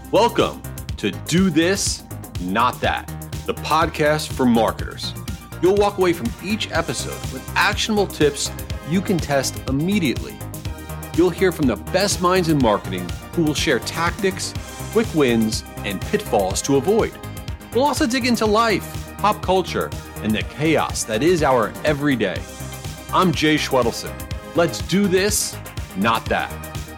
Welcome to Do This, Not That, the podcast for marketers. You'll walk away from each episode with actionable tips you can test immediately. You'll hear from the best minds in marketing who will share tactics, quick wins, and pitfalls to avoid. We'll also dig into life, pop culture, and the chaos that is our everyday. I'm Jay Schwedelson. Let's do this, not that.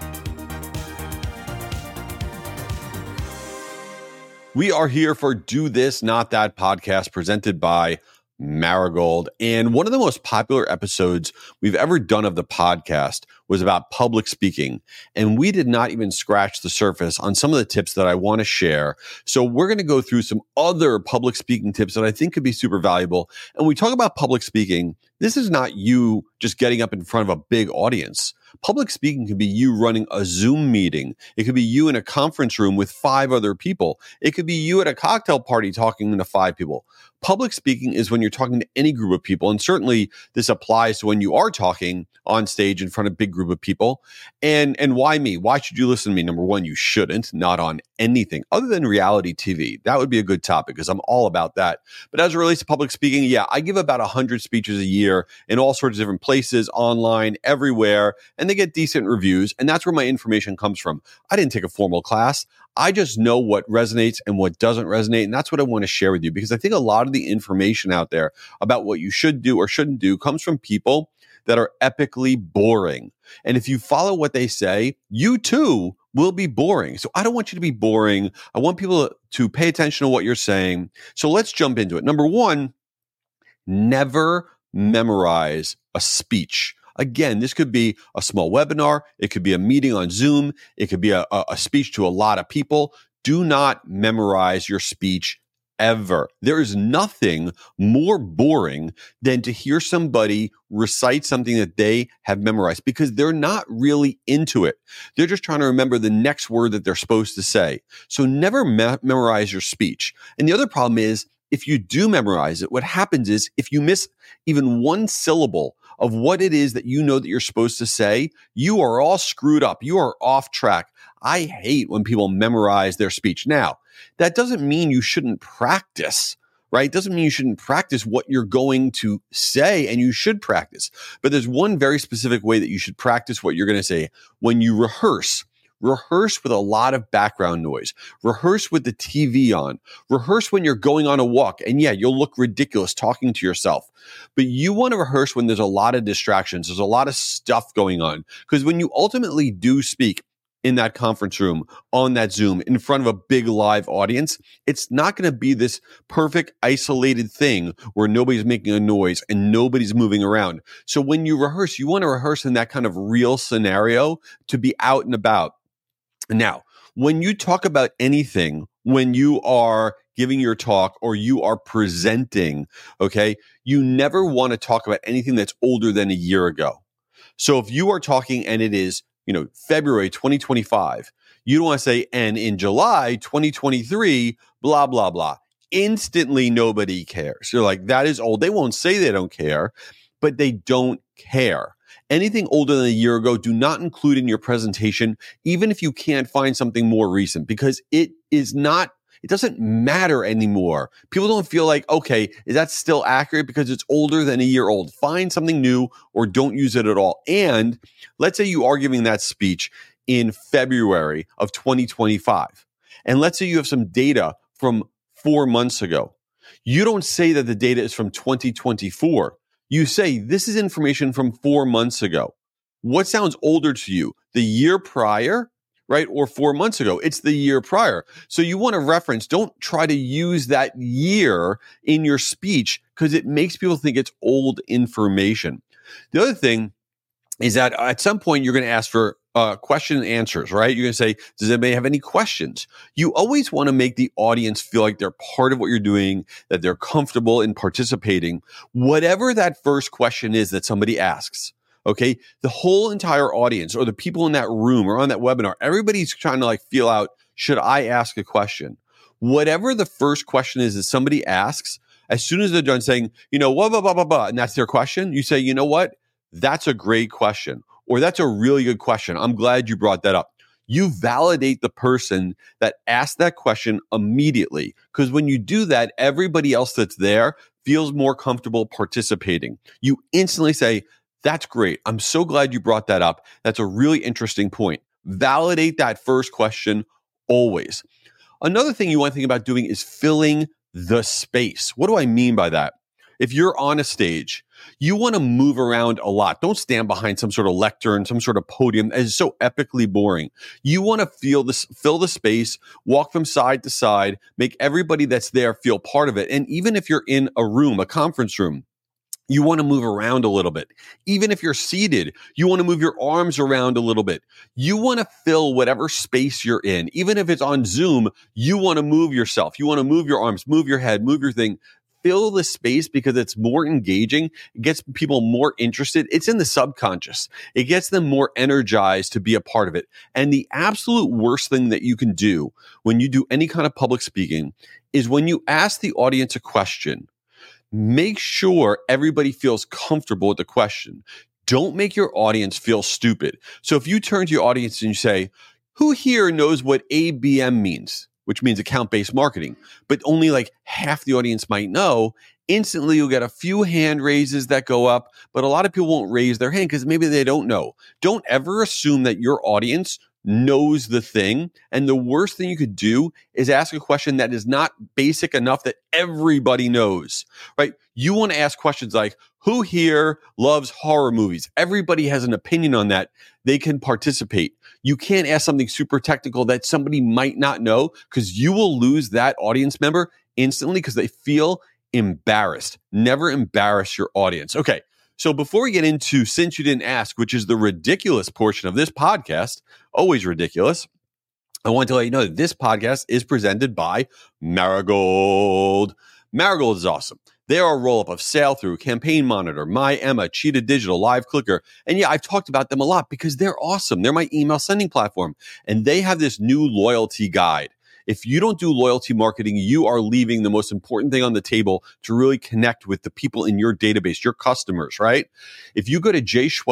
We are here for Do This, Not That podcast presented by Marigold. And one of the most popular episodes we've ever done of the podcast was about public speaking. And we did not even scratch the surface on some of the tips that I want to share. So we're going to go through some other public speaking tips that I think could be super valuable. And when we talk about public speaking, this is not you just getting up in front of a big audience. Public speaking could be you running a Zoom meeting. It could be you in a conference room with 5 other people. It could be you at a cocktail party talking to 5 people. Public speaking is when you're talking to any group of people. And certainly this applies to when you are talking on stage in front of a big group of people. And why me? Why should you listen to me? Number one, you shouldn't, not on anything other than reality TV. That would be a good topic because I'm all about that. But as it relates to public speaking, yeah, I give about 100 speeches a year in all sorts of different places, online, everywhere, and they get decent reviews. And that's where my information comes from. I didn't take a formal class. I just know what resonates and what doesn't resonate. And that's what I want to share with you because I think a lot of the information out there about what you should do or shouldn't do comes from people that are epically boring. And if you follow what they say, you too will be boring. So I don't want you to be boring. I want people to pay attention to what you're saying. So let's jump into it. Number one, never memorize a speech. Again, this could be a small webinar. It could be a meeting on Zoom. It could be a speech to a lot of people. Do not memorize your speech ever. There is nothing more boring than to hear somebody recite something that they have memorized because they're not really into it. They're just trying to remember the next word that they're supposed to say. So never memorize your speech. And the other problem is, if you do memorize it, what happens is if you miss even one syllable of what it is that you know that you're supposed to say, you are all screwed up. You are off track. I hate when people memorize their speech. Now, that doesn't mean you shouldn't practice, right? It doesn't mean you shouldn't practice what you're going to say, and you should practice. But there's one very specific way that you should practice what you're going to say. When you rehearse with a lot of background noise. Rehearse with the TV on. Rehearse when you're going on a walk. And yeah, you'll look ridiculous talking to yourself. But you want to rehearse when there's a lot of distractions. There's a lot of stuff going on. Because when you ultimately do speak in that conference room, on that Zoom, in front of a big live audience, it's not going to be this perfect isolated thing where nobody's making a noise and nobody's moving around. So when you rehearse, you want to rehearse in that kind of real scenario to be out and about. Now, when you talk about anything, when you are giving your talk or you are presenting, okay, you never want to talk about anything that's older than a year ago. So if you are talking and it is, February 2025, you don't want to say, and in July 2023, blah, blah, blah. Instantly, nobody cares. You're like, that is old. They won't say they don't care, but they don't care. Anything older than a year ago, do not include in your presentation, even if you can't find something more recent, because it doesn't matter anymore. People don't feel like, okay, is that still accurate because it's older than a year old? Find something new or don't use it at all. And let's say you are giving that speech in February of 2025. And let's say you have some data from 4 months ago. You don't say that the data is from 2024. You say, this is information from 4 months ago. What sounds older to you? The year prior, right? Or 4 months ago? It's the year prior. So you want to reference, don't try to use that year in your speech because it makes people think it's old information. The other thing is that at some point you're going to ask for question and answers, right? You're going to say, does anybody have any questions? You always want to make the audience feel like they're part of what you're doing, that they're comfortable in participating. Whatever that first question is that somebody asks, okay? The whole entire audience or the people in that room or on that webinar, everybody's trying to feel out, should I ask a question? Whatever the first question is that somebody asks, as soon as they're done saying, blah, blah, blah, blah, blah, and that's their question, you say, you know what? That's a great question. Or that's a really good question. I'm glad you brought that up. you validate the person that asked that question immediately. Because when you do that, everybody else that's there feels more comfortable participating. You instantly say, that's great. I'm so glad you brought that up. That's a really interesting point. Validate that first question always. Another thing you want to think about doing is filling the space. What do I mean by that? If you're on a stage, you want to move around a lot. Don't stand behind some sort of lectern, some sort of podium that is so epically boring. You want to fill the space, walk from side to side, make everybody that's there feel part of it. And even if you're in a room, a conference room, you want to move around a little bit. Even if you're seated, you want to move your arms around a little bit. You want to fill whatever space you're in. Even if it's on Zoom, you want to move yourself. You want to move your arms, move your head, move your thing. Fill the space because it's more engaging. It gets people more interested. It's in the subconscious. It gets them more energized to be a part of it. And the absolute worst thing that you can do when you do any kind of public speaking is when you ask the audience a question, make sure everybody feels comfortable with the question. Don't make your audience feel stupid. So if you turn to your audience and you say, who here knows what ABM means? Which means account-based marketing, but only like half the audience might know, instantly you'll get a few hand raises that go up, but a lot of people won't raise their hand because maybe they don't know. Don't ever assume that your audience knows the thing. And the worst thing you could do is ask a question that is not basic enough that everybody knows, right? You want to ask questions like, who here loves horror movies? Everybody has an opinion on that. They can participate. You can't ask something super technical that somebody might not know because you will lose that audience member instantly because they feel embarrassed. Never embarrass your audience. Okay. So before we get into Since You Didn't Ask, which is the ridiculous portion of this podcast, always ridiculous, I want to let you know that this podcast is presented by Marigold. Marigold is awesome. They are a roll-up of Sailthrough, Campaign Monitor, My Emma, Cheetah Digital, Live Clicker. And yeah, I've talked about them a lot because they're awesome. They're my email sending platform. And they have this new loyalty guide. If you don't do loyalty marketing, you are leaving the most important thing on the table to really connect with the people in your database, your customers, right? If you go to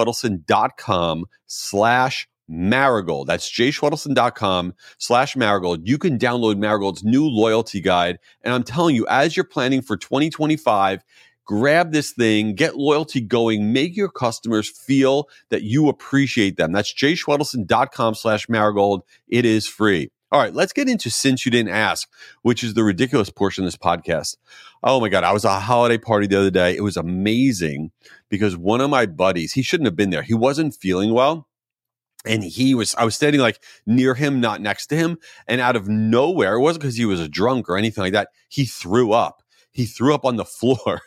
jschwedelson.com/Marigold, that's jschwedelson.com/Marigold, you can download Marigold's new loyalty guide. And I'm telling you, as you're planning for 2025, grab this thing, get loyalty going, make your customers feel that you appreciate them. That's jschwedelson.com/Marigold. It is free. All right, let's get into Since You Didn't Ask, which is the ridiculous portion of this podcast. Oh my God, I was at a holiday party the other day. It was amazing because one of my buddies, he shouldn't have been there. He wasn't feeling well. And I was standing like near him, not next to him. And out of nowhere, it wasn't because he was a drunk or anything like that. He threw up. He threw up on the floor,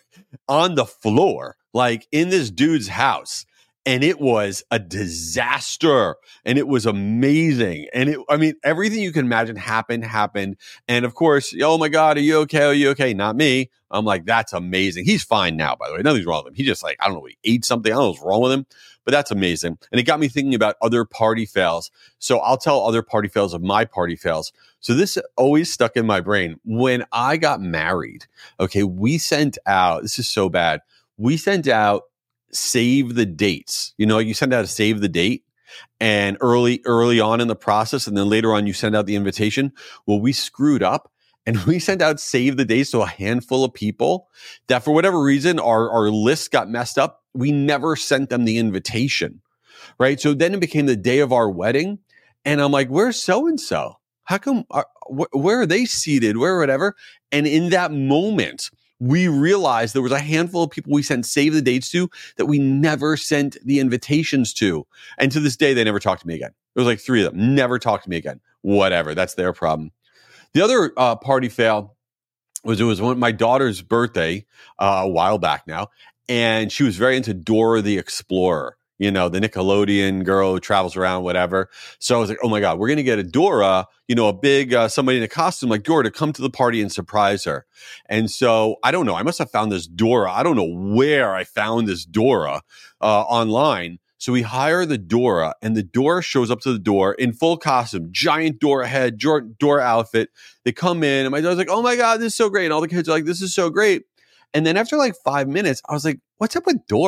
like in this dude's house. And it was a disaster and it was amazing. And everything you can imagine happened. And of course, oh my God, are you okay? Are you okay? Not me. I'm like, that's amazing. He's fine now, by the way. Nothing's wrong with him. He just I don't know, he ate something. I don't know what's wrong with him, but that's amazing. And it got me thinking about other party fails. So I'll tell other party fails of my party fails. So this always stuck in my brain. When I got married, okay, we sent out, this is so bad. We sent out save the dates. You send out a save the date and early on in the process. And then later on, you send out the invitation. Well, we screwed up and we sent out save the dates to a handful of people that for whatever reason, our list got messed up. We never sent them the invitation, right? So then it became the day of our wedding. And I'm like, where's so-and-so? How come, where are they seated? Where, whatever. And in that moment, we realized there was a handful of people we sent save the dates to that we never sent the invitations to. And to this day, they never talked to me again. It was like 3 of them. Never talked to me again. Whatever. That's their problem. The other party fail was it was my daughter's birthday a while back now. And she was very into Dora the Explorer. The Nickelodeon girl who travels around, whatever. So I was like, oh my God, we're going to get a Dora, a big, somebody in a costume like Dora to come to the party and surprise her. And so I don't know. I must have found this Dora. I don't know where I found this Dora online. So we hire the Dora and the Dora shows up to the door in full costume, giant Dora head, Dora outfit. They come in and my daughter's like, oh my God, this is so great. And all the kids are like, this is so great. And then after like 5 minutes, I was like, what's up with Dora?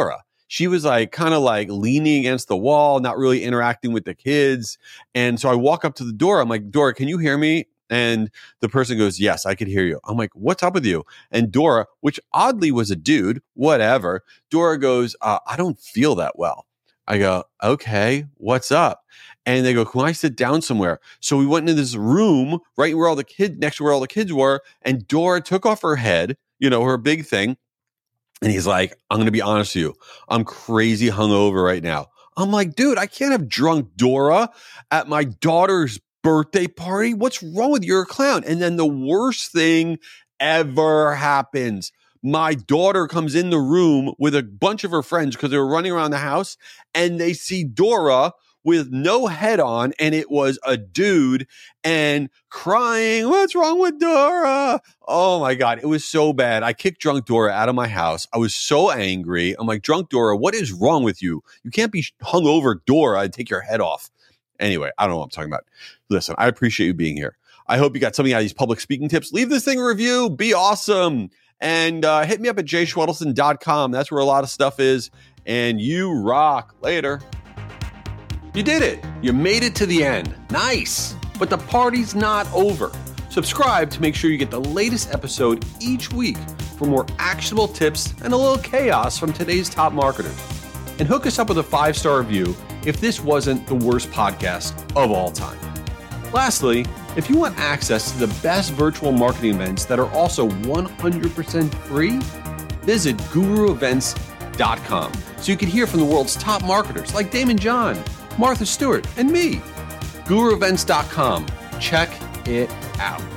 she was like kind of like leaning against the wall, not really interacting with the kids. And so I walk up to the door. I'm like, Dora, can you hear me? And the person goes, yes, I could hear you. I'm like, what's up with you? And Dora, which oddly was a dude, whatever. Dora goes, I don't feel that well. I go, okay, what's up? And they go, can I sit down somewhere? So we went into this room right where all the kids, next to where all the kids were. And Dora took off her head, her big thing. And he's like, I'm going to be honest with you. I'm crazy hungover right now. I'm like, dude, I can't have drunk Dora at my daughter's birthday party. What's wrong with you? You're a clown. And then the worst thing ever happens. My daughter comes in the room with a bunch of her friends because they were running around the house, and they see Dora with no head on, and it was a dude, and crying, what's wrong with Dora? Oh my God, it was so bad. I kicked drunk Dora out of my house. I was so angry. I'm like, drunk Dora, what is wrong with you? You can't be hungover Dora and take your head off. Anyway, I don't know what I'm talking about. Listen, I appreciate you being here. I hope you got something out of these public speaking tips. Leave this thing a review. Be awesome. And hit me up at jschwedelson.com. That's where a lot of stuff is. And you rock. Later. You did it. You made it to the end. Nice. But the party's not over. Subscribe to make sure you get the latest episode each week for more actionable tips and a little chaos from today's top marketers. And hook us up with a 5-star review if this wasn't the worst podcast of all time. Lastly, if you want access to the best virtual marketing events that are also 100% free, visit guruevents.com so you can hear from the world's top marketers like Damon John, Martha Stewart, and me. guruevents.com. Check it out.